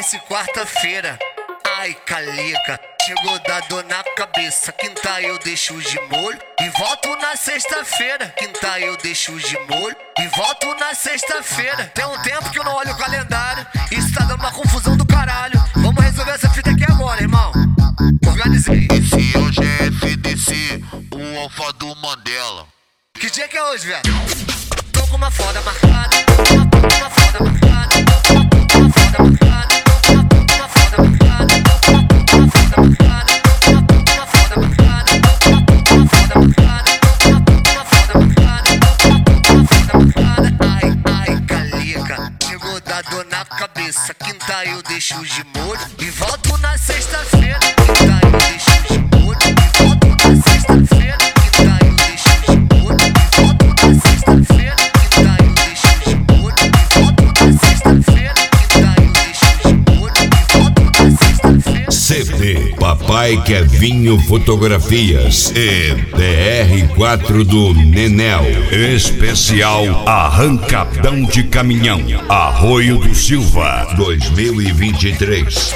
Pense quarta-feira, ai calica, chegou da dor na cabeça. Quinta eu deixo de molho e volto na sexta-feira. Quinta eu deixo de molho e volto na sexta-feira. Tem um tempo que eu não olho o calendário, isso tá dando uma confusão do caralho. Vamos resolver essa fita aqui agora, irmão. Organizei. Esse é o GFDC, o alfa do Mandela. Que dia que é hoje, velho? Tô com uma foda marcada, tô com uma foda marcada, tô com uma foda marcada, tô com uma foda marcada, tô com uma foda marcada, tô com uma foda marcada, tô com uma foda marcada, tô com uma foda marcada, tô com uma foda marcada. Ai, calica, chegou da dor na cabeça. Quinta eu deixo de molho e volto na sexta-feira. Quinta eu deixo de molho e volto na sexta-feira. Quinta eu deixo de molho e volto na sexta-feira. Quinta eu deixo de molho e volto na sexta-feira. Quinta eu deixo de molho e volto na sexta-feira. CD Papai Kevinho Fotografias e DR4 do Nenel. Especial Arrancadão de Caminhão, Arroio do Silva 2023.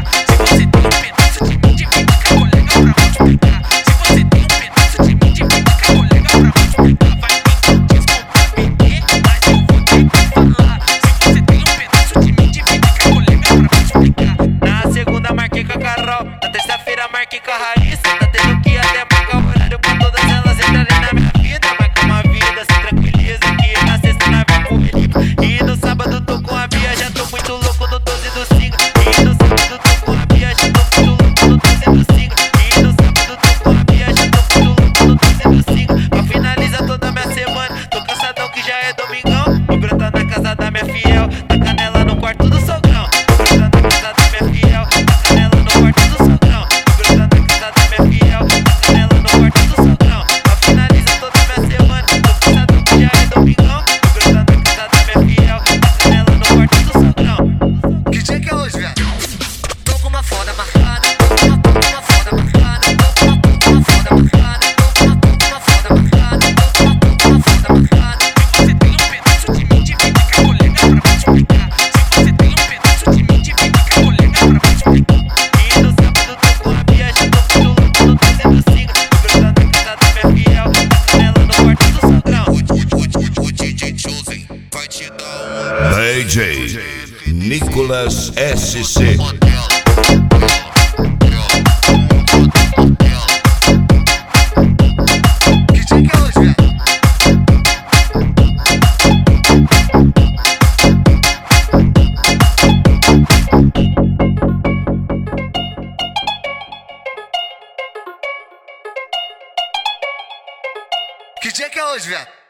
Na segunda marquei com a Carol, na terça-feira marquei com a Raíssa. Tá tendo que até marcar o horário pra todas elas entrarem na minha vida. Mas com uma vida sem tranquiliza, que na sexta nós vai comigo. E no sábado tô com a Bia, já tô muito louco no 12 do Singa. E no sábado tô com a Bia, já tô muito louco no 12 do Singa. E no sábado tô com a Bia, já tô muito louco no 12 do Singa. Pra finalizar toda a minha semana, tô cansadão que já é domingão. Vou brotar na casa da minha fiel, tá canela no quarto do sogrão. Vou brotar na casa da minha fiel, tá canela no quarto do sogrão. Vou brotar na casa da minha fiel, tá canela no quarto do sogrão. Pra finalizar toda a minha semana, tô cansadão que já é domingão. Vou brotar na casa da minha fiel, tá canela no quarto do sogrão. Que dia que é hoje, velho? Tô com uma foda marcada, tô com uma foda marcada, tô com uma foda marcada, tô com uma foda marcada, tô com uma foda marcada. Se você tem um pedaço de mim, divide com a colega pra multiplicar. Se você tem um pedaço de mim, divide com a colega pra multiplicar. E no sábado tô com a Bia, já tô muito louco no 13 do Singa. Vou brotar na casa da minha fiel, tá canela no quarto do sogrão. O DJ Chosen vai te dar DJ Nicolas SC. Mandela. Que dia que é hoje, velho? Que dia que é hoje, velho?